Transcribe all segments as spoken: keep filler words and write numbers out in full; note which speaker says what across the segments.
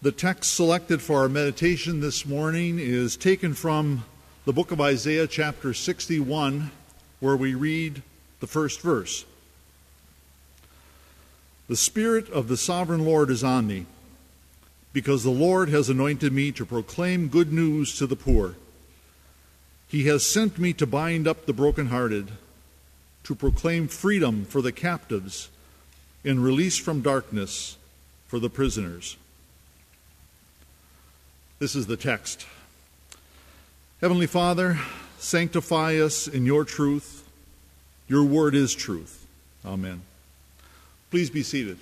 Speaker 1: The text selected for our meditation this morning is taken from the book of Isaiah, chapter sixty-one, where we read the first verse. The Spirit of the Sovereign Lord is on me, because the Lord has anointed me to proclaim good news to the poor. He has sent me to bind up the brokenhearted, to proclaim freedom for the captives, and release from darkness for the prisoners. This is the text. Heavenly Father, sanctify us in your truth. Your word is truth. Amen. Please be seated.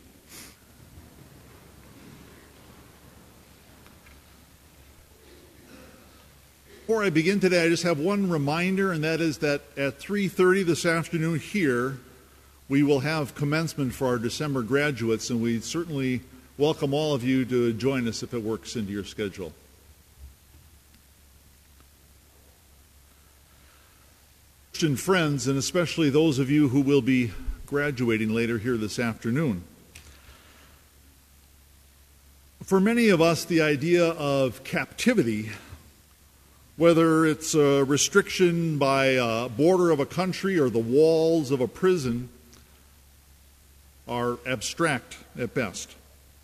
Speaker 1: Before I begin today, I just have one reminder, and that is that at three thirty this afternoon here, we will have commencement for our December graduates, and we certainly welcome all of you to join us if it works into your schedule. Christian friends, and especially those of you who will be graduating later here this afternoon. For many of us, the idea of captivity, whether it's a restriction by a border of a country or the walls of a prison, are abstract at best.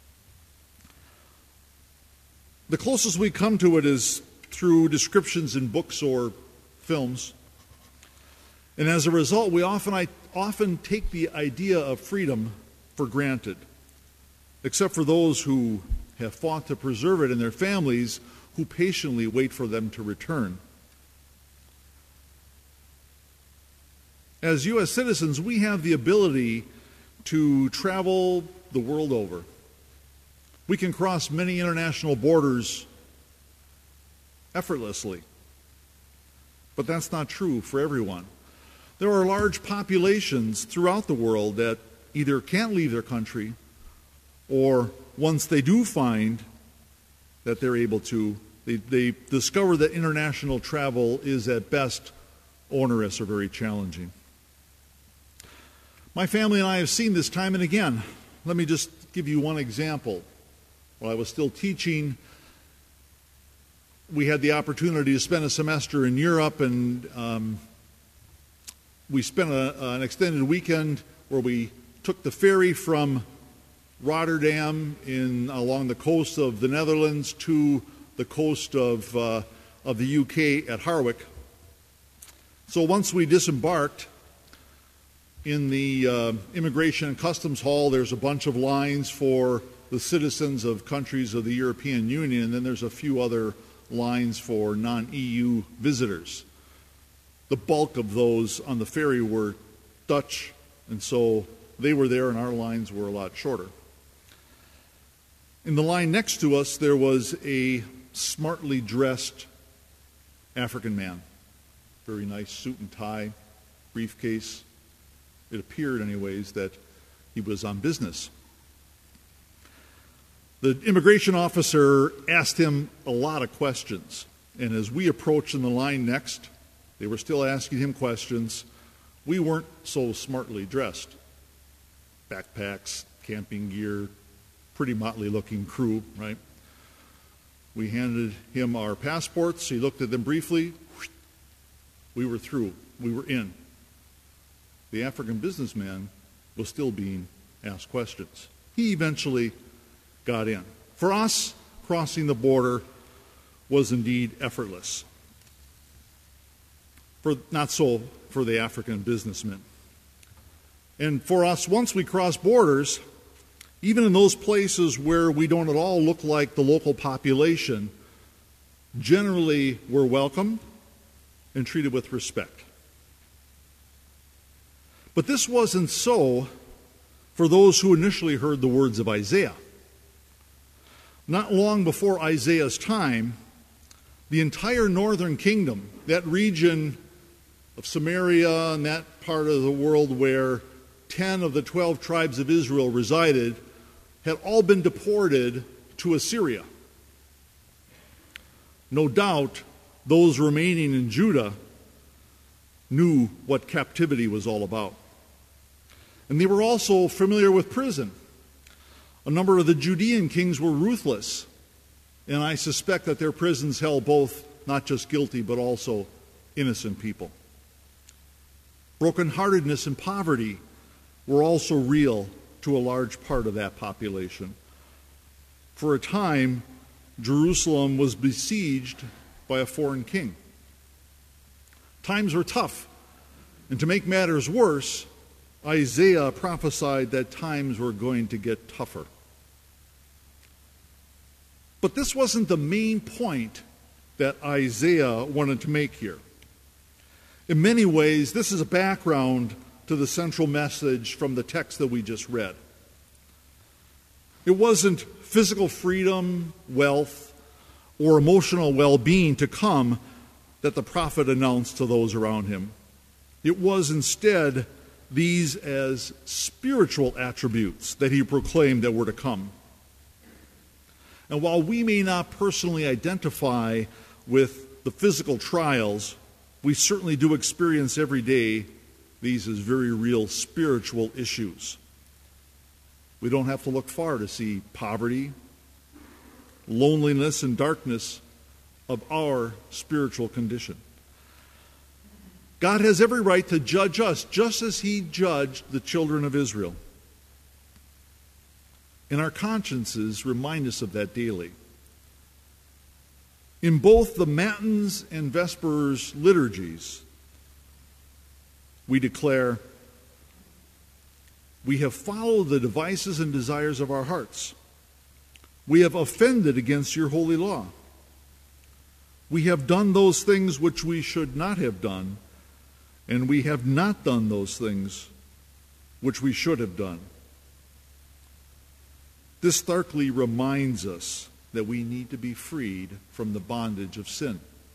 Speaker 1: The closest we come to it is through descriptions in books or films. And as a result, we often, I, often take the idea of freedom for granted, except for those who have fought to preserve it and their families who patiently wait for them to return. As U S citizens, we have the ability to travel the world over. We can cross many international borders effortlessly, but that's not true for everyone. There are large populations throughout the world that either can't leave their country, or once they do find that they're able to, they, they discover that international travel is at best onerous or very challenging. My family and I have seen this time and again. Let me just give you one example. While I was still teaching, we had the opportunity to spend a semester in Europe, and um, we spent a, an extended weekend where we took the ferry from Rotterdam in along the coast of the Netherlands to the coast of uh, of the U K at Harwich. So once we disembarked in the uh, Immigration and Customs Hall, there's a bunch of lines for the citizens of countries of the European Union, and then there's a few other lines for non-E U visitors. The bulk of those on the ferry were Dutch, and so they were there and our lines were a lot shorter. In the line next to us, there was a smartly dressed African man. Very nice suit and tie, briefcase. It appeared, anyways, that he was on business. The immigration officer asked him a lot of questions, and as we approached in the line next, they were still asking him questions. We weren't so smartly dressed. Backpacks, camping gear, pretty motley-looking crew, right? We handed him our passports. He looked at them briefly. We were through. We were in. The African businessman was still being asked questions. He eventually got in. For us, crossing the border was indeed effortless. For, not so for the African businessmen. And for us, once we cross borders, even in those places where we don't at all look like the local population, generally we're welcomed and treated with respect. But this wasn't so for those who initially heard the words of Isaiah. Not long before Isaiah's time, the entire northern kingdom, that region of Samaria and that part of the world where ten of the twelve tribes of Israel resided, had all been deported to Assyria. No doubt, those remaining in Judah knew what captivity was all about. And they were also familiar with prison. A number of the Judean kings were ruthless And I suspect that their prisons held both not just guilty but also innocent people. Brokenheartedness and poverty were also real to a large part of that population. For a time, Jerusalem was besieged by a foreign king. Times were tough, and to make matters worse, Isaiah prophesied that times were going to get tougher. But this wasn't the main point that Isaiah wanted to make here. In many ways, this is a background to the central message from the text that we just read. It wasn't physical freedom, wealth, or emotional well-being to come that the prophet announced to those around him. It was instead these as spiritual attributes that he proclaimed that were to come. And while we may not personally identify with the physical trials, we certainly do experience every day these as very real spiritual issues. We don't have to look far to see poverty, loneliness, and darkness of our spiritual condition. God has every right to judge us just as he judged the children of Israel. And our consciences remind us of that daily. In both the Matins and Vespers liturgies, we declare, we have followed the devices and desires of our hearts. We have offended against your holy law. We have done those things which we should not have done, and we have not done those things which we should have done. This starkly reminds us that we need to be freed from the bondage of sin.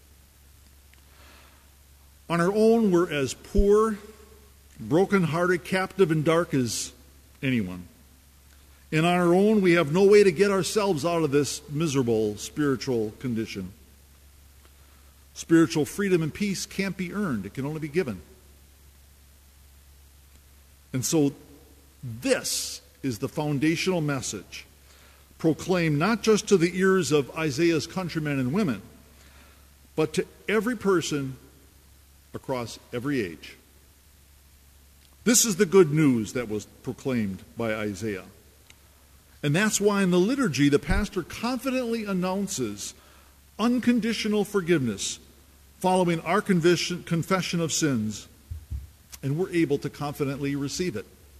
Speaker 1: On our own, we're as poor, broken-hearted, captive, and dark as anyone. And on our own, we have no way to get ourselves out of this miserable spiritual condition. Spiritual freedom and peace can't be earned. It can only be given. And so this is the foundational message, proclaimed not just to the ears of Isaiah's countrymen and women, but to every person across every age. This is the good news that was proclaimed by Isaiah. And that's why in the liturgy, the pastor confidently announces unconditional forgiveness following our confession of sins, and we're able to confidently receive it.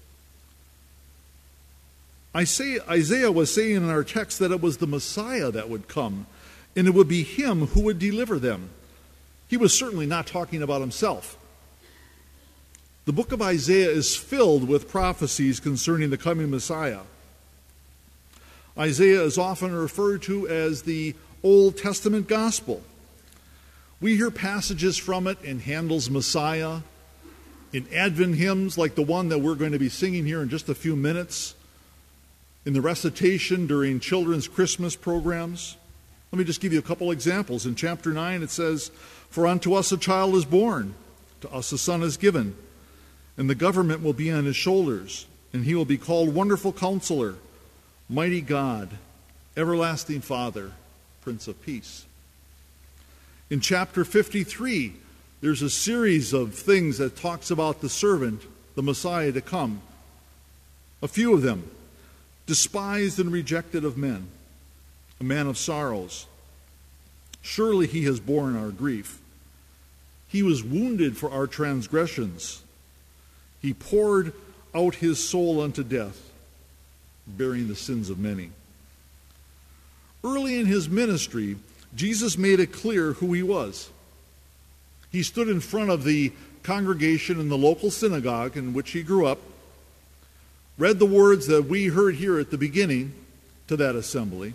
Speaker 1: Isaiah was saying in our text that it was the Messiah that would come, and it would be him who would deliver them. He was certainly not talking about himself. The book of Isaiah is filled with prophecies concerning the coming Messiah. Isaiah is often referred to as the Old Testament gospel. We hear passages from it in Handel's Messiah, in Advent hymns like the one that we're going to be singing here in just a few minutes, in the recitation during children's Christmas programs. Let me just give you a couple examples. In chapter nine it says, "For unto us a child is born, to us a son is given, and the government will be on his shoulders, and he will be called Wonderful Counselor, Mighty God, Everlasting Father, Prince of Peace." In chapter fifty-three, there's a series of things that talks about the servant, the Messiah to come. A few of them: despised and rejected of men, a man of sorrows. Surely he has borne our grief. He was wounded for our transgressions. He poured out his soul unto death, bearing the sins of many. Early in his ministry, Jesus made it clear who he was. He stood in front of the congregation in the local synagogue in which he grew up, read the words that we heard here at the beginning to that assembly,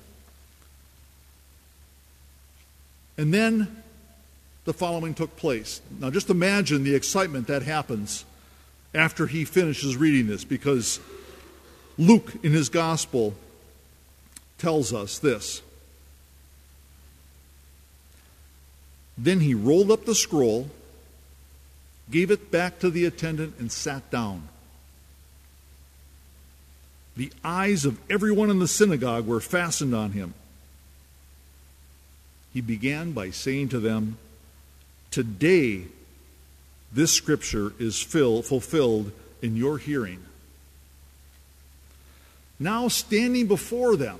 Speaker 1: and then the following took place. Now just imagine the excitement that happens after he finishes reading this, because Luke in his gospel tells us this. Then he rolled up the scroll, gave it back to the attendant, and sat down. The eyes of everyone in the synagogue were fastened on him. he began by saying to them, "Today this scripture is fill, fulfilled in your hearing." Now standing before them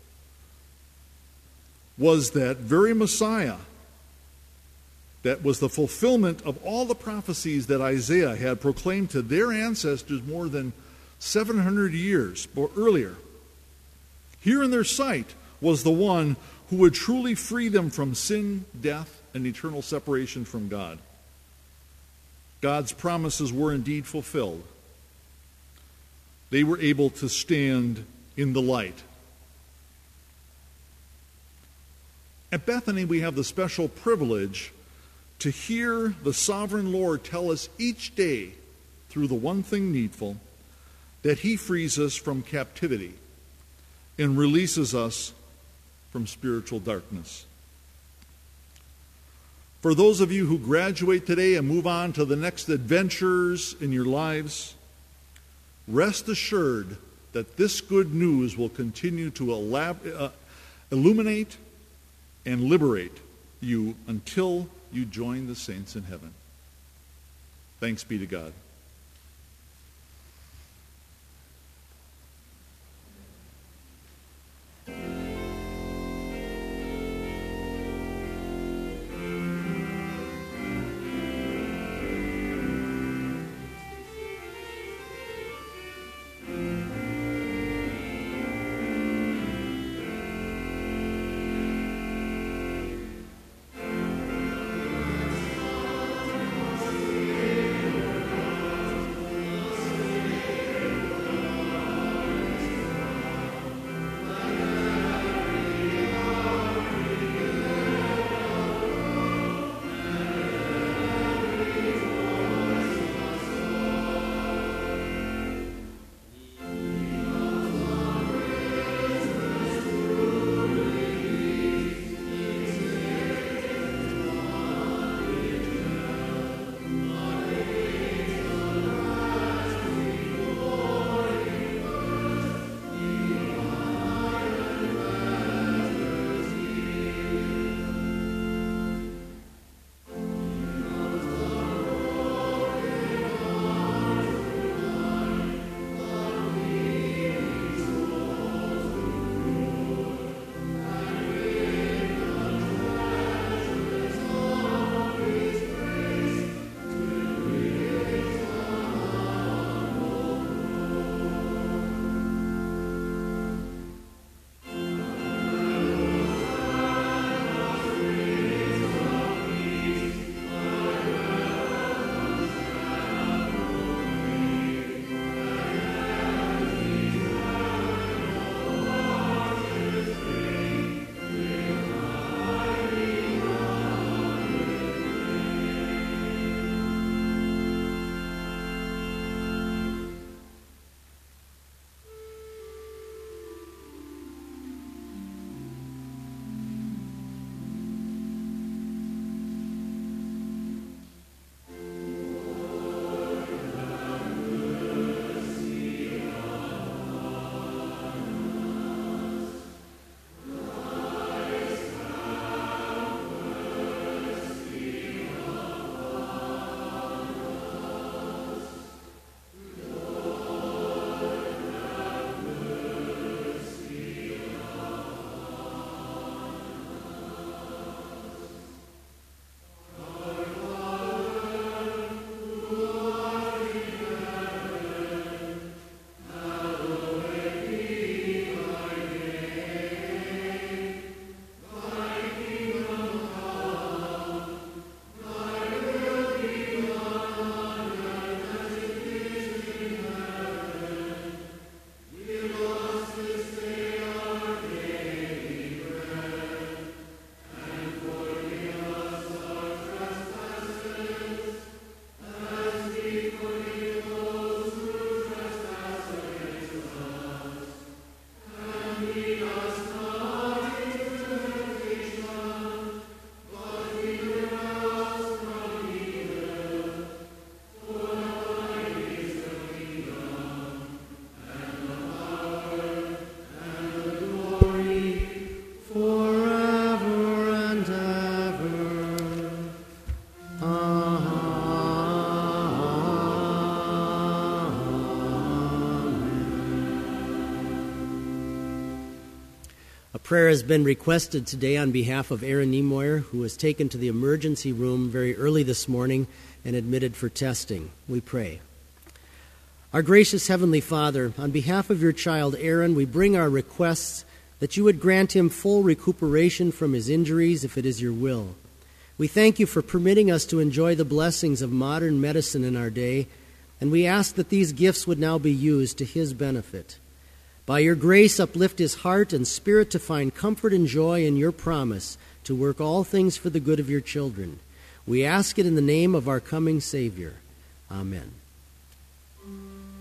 Speaker 1: was that very Messiah that was the fulfillment of all the prophecies that Isaiah had proclaimed to their ancestors more than seven hundred years earlier. Here in their sight was the one who would truly free them from sin, death, and eternal separation from God. God's promises were indeed fulfilled. They were able to stand in the light. At Bethany, we have the special privilege to hear the sovereign Lord tell us each day, through the one thing needful, that he frees us from captivity and releases us from spiritual darkness. For those of you who graduate today and move on to the next adventures in your lives, rest assured that this good news will continue to elab- uh, illuminate and liberate you until you join the saints in heaven. Thanks be to God.
Speaker 2: A prayer has been requested today on behalf of Aaron Niemoyer, who was taken to the emergency room very early this morning and admitted for testing. We pray. Our gracious Heavenly Father, on behalf of your child Aaron, we bring our requests that you would grant him full recuperation from his injuries if it is your will. We thank you for permitting us to enjoy the blessings of modern medicine in our day, and we ask that these gifts would now be used to his benefit. By your grace, uplift his heart and spirit to find comfort and joy in your promise to work all things for the good of your children. We ask it in the name of our coming Savior. Amen.